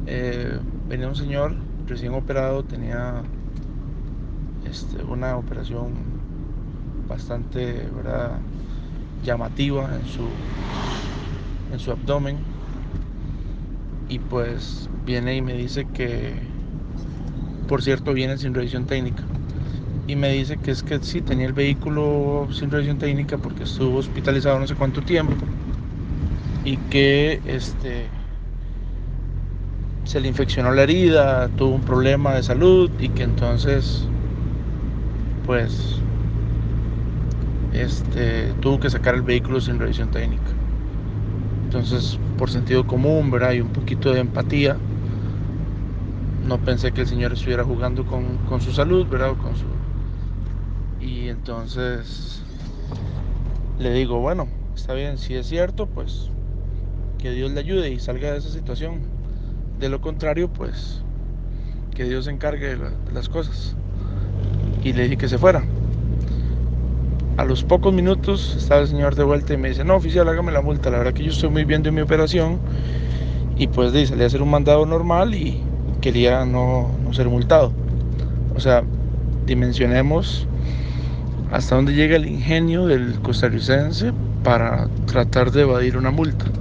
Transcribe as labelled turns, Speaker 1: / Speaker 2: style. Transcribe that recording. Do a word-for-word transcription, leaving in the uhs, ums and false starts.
Speaker 1: eh, venía un señor recién operado, tenía este, una operación bastante, ¿verdad?, llamativa en su, en su abdomen, y pues viene y me dice que, por cierto, viene sin revisión técnica, y me dice que es que sí, tenía el vehículo sin revisión técnica porque estuvo hospitalizado no sé cuánto tiempo, y que este, se le infeccionó la herida, tuvo un problema de salud, y que entonces pues este, tuvo que sacar el vehículo sin revisión técnica. Entonces, por sentido común, ¿verdad?, y un poquito de empatía, no pensé que el señor estuviera jugando con, con su salud, ¿verdad? Con su... Y entonces le digo, bueno, está bien, si es cierto, pues que Dios le ayude y salga de esa situación. De lo contrario, pues que Dios se encargue de, la- de las cosas. Y le dije que se fuera. A los pocos minutos estaba el señor de vuelta y me dice, no, oficial, hágame la multa. La verdad que yo estoy muy bien de mi operación, y pues de, salí a hacer un mandado normal y quería no, no ser multado. O sea, dimensionemos hasta dónde llega el ingenio del costarricense para tratar de evadir una multa.